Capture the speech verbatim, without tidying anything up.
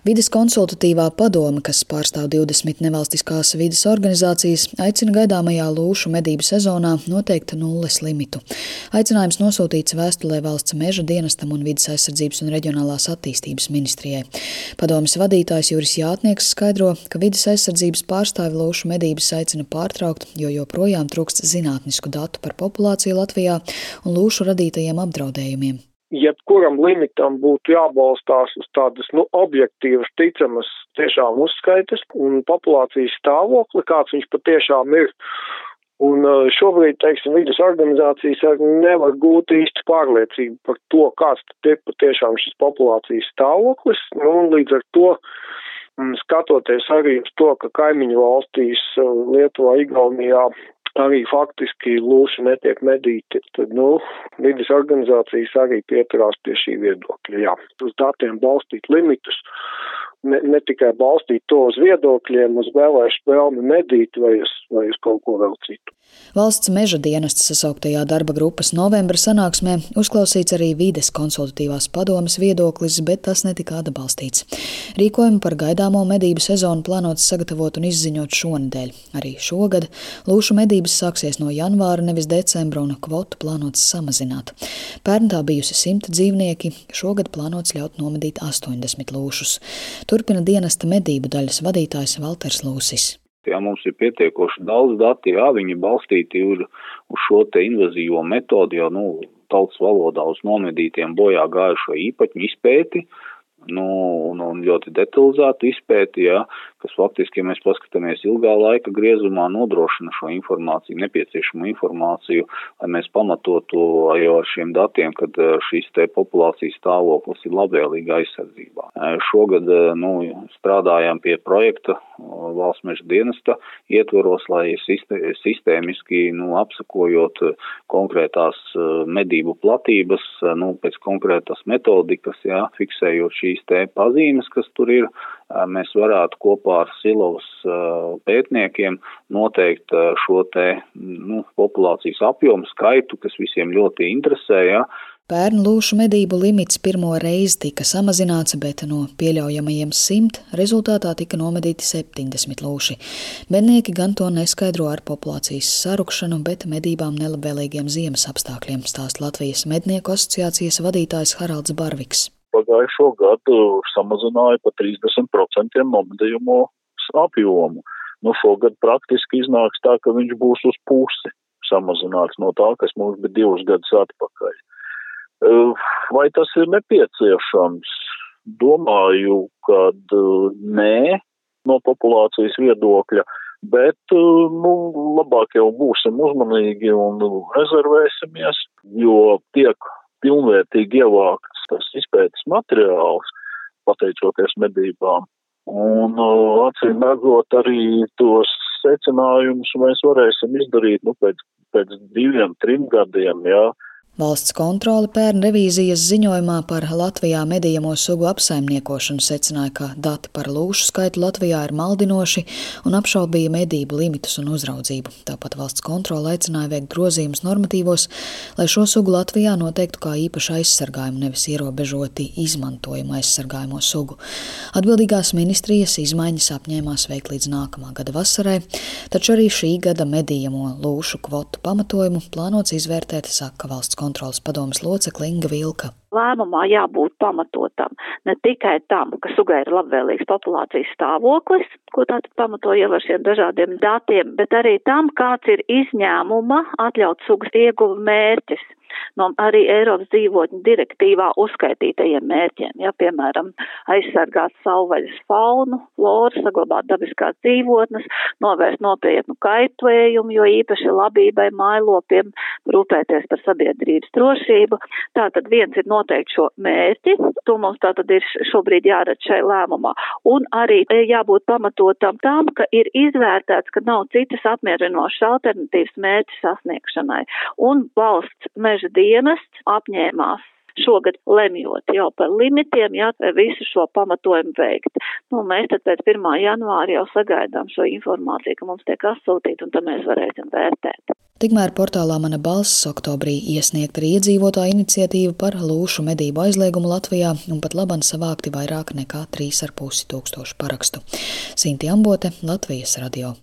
Vides konsultatīvā padome, kas pārstāv divdesmit nevalstiskās vides organizācijas, aicina gaidāmajā lūšu medību sezonā noteikt nulles limitu. Aicinājums nosūtīts vēstulē Valsts meža dienestam un Vides aizsardzības un reģionālās attīstības ministrijai. Padomes vadītājs Juris Jātnieks skaidro, ka vides aizsardzības pārstāvi lūšu medības aicina pārtraukt, jo joprojām trūkst zinātnisku datu par populāciju Latvijā un lūšu radītajiem apdraudējumiem. Jebkuram limitam būtu jābalstās uz tādas nu, objektīvas, ticamas tiešām uzskaitas un populācijas stāvokli, kāds viņš patiešām ir. Un šobrīd, teiksim, vides organizācijas nevar gūt īsti pārliecību par to, kāds ir patiešām šis populācijas stāvoklis. Nu, un līdz ar to, skatoties arī uz to, ka kaimiņu valstīs Lietuvā, Igaunijā arī faktiski lūši netiek medīti, tad, nu, vides organizācijas arī pieturās pie šī viedokļa. Jā, uz datiem balstīt limitus, ne, ne tikai balstīt to uz viedokļiem, uz vēlēšu vēlmi medīt vai uz, vai uz kaut ko vēl citu. Valsts meža dienesta sasauktajā darba grupas novembra sanāksmē uzklausīts arī vides konsultatīvās padomes viedoklis, bet tas netika atbalstīts. Rīkojumu par gaidāmo medību sezonu plānots sagatavot un izziņot šonedēļ. Arī šogad lūšu medības sāksies no janvāra, nevis decembra, un kvotu plānots samazināt. Pērn tā bijusi simt dzīvnieki, šogad plānots ļaut nomedīt astoņdesmit lūšus. Turpina dienesta medību daļas vadītājs Valters Lūsis. Jā, mums ir pietiekoši daudz dati, jā, viņi balstīti ir uz šo te invazīvo metodi, jau, nu, tautas valodā uz nomedītiem bojā gājušo īpaņu izpēti, nu, un, un ļoti detalizētu izpēti, jā, kas faktiski, ja mēs paskatāmies ilgā laika griezumā, nodrošina šo informāciju, nepieciešamo informāciju, lai mēs pamatotu jau ar šiem datiem, kad šīs te populācijas stāvoklis ir labvēlīga aizsardzībā. Šogad, nu, strādājām pie projekta Valsts meža dienesta ietvaros, lai sistēmiski, nu, apsakojot konkrētās medību platības, nu, pēc konkrētas metodikas, jā, fiksējot šīs te pazīmes, kas tur ir, mēs varētu kopā ar Silovas pētniekiem noteikt šo te, nu, populācijas apjomu skaitu, kas visiem ļoti interesē, jā. Pērn lūšu medību limits pirmo reizi tika samazināts, bet no pieļaujamajiem simt rezultātā tika nomedīti septiņdesmit lūši. Mednieki gan to neskaidro ar populācijas sarukšanu, bet medībām nelabvēlīgiem ziemas apstākļiem, stāsta Latvijas mednieku asociācijas vadītājs Haralds Barviks. Pagājušo gadu samazināja pa trīsdesmit procentiem nomedījumu apjomu. Nu, šogad praktiski iznāks tā, ka viņš būs uz pusi samazināts no tā, kas mums bija divus gadus atpakaļ. Vai tas ir nepieciešams? Domāju, ka nē, no populācijas viedokļa, bet, nu, labāk jau būsim uzmanīgi un rezervēsimies, jo tiek pilnvērtīgi ievākts tas izpētes materiāls, pateicoties medībām. Un acīm redzot arī tos secinājumus mēs varēsim izdarīt, nu, pēc, pēc diviem, trim gadiem, jā. Valsts kontrole pērn revīzijas ziņojumā par Latvijā medījamo sugu apsaimniekošanu secināja, ka dati par lūšu skaitu Latvijā ir maldinoši un apšaubīja medību limitus un uzraudzību. Tāpat valsts kontrole aicināja veikt grozījumus normatīvos, lai šo sugu Latvijā noteiktu kā īpaši aizsargājumu, nevis ierobežoti izmantojumu aizsargājumo sugu. Atbildīgās ministrijas izmaiņas apņēmās veikt līdz nākamā gada vasarai, taču arī šī gada medījamo lūšu kvotu pamatojumu plānots izvērtēt, saka valsts kontroles padomes locekle Inga Vilka. Lēmumā jābūt pamatotam ne tikai tam, ka sugai ir labvēlīgs populācijas stāvoklis, ko tātad pamato jau ar šiem dažādiem datiem, bet arī tam, kāds ir izņēmuma atļaut sugas ieguva mērķis no arī Eiropas dzīvotņu direktīvā uzskaitītajiem mērķiem. Ja, piemēram, aizsargāt savvaļas faunu, floru, saglabāt dabiskās dzīvotnes, novērst nopietnu kaitējumu, jo īpaši labībai, mājlopiem, rūpēties par sabiedrības drošību. Tātad viens ir noteikti šo mērķi, to mums tātad ir šobrīd jāredz šai lēmumā, un arī jābūt pamatotam tam, ka ir izvērtēts, ka nav citas apmierinošas alternatīvas mērķu sasniegšanai, un valsts meža dienests apņēmās šogad lemjot jau par limitiem, jā, visu šo pamatojumu veikt. Nu, mēs tad pēc pirmā janvāra jau sagaidām šo informāciju, ka mums tiek atsūtīta, un tad mēs varēsim vērtēt. Tikmēr portālā Mana balss oktobrī iesniegta arī iedzīvotāju iniciatīva par lūšu medību aizliegumu Latvijā, un pat laban savākti vairāk nekā trīs ar pusi tūkstošu parakstu. Sinti Ambote, Latvijas radio.